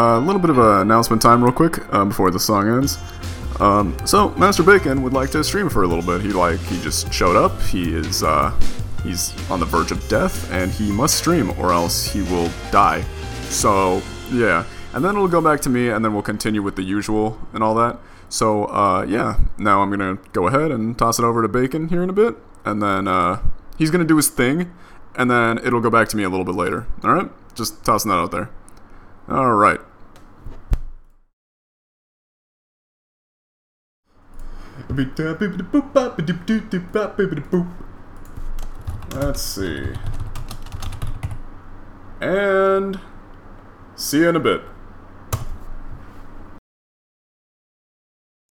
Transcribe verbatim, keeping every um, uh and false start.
a little bit of an announcement time real quick uh, before the song ends. Um, so, Master Bacon would like to stream for a little bit. He like he just showed up. He is uh, he's on the verge of death, and he must stream or else he will die. So, yeah. And then it'll go back to me, and then we'll continue with the usual and all that. So, uh, yeah. Now I'm gonna go ahead and toss it over to Bacon here in a bit, and then uh, he's gonna do his thing, and then it'll go back to me a little bit later. All right? Just tossing that out there. All right. Let's see. And see you in a bit.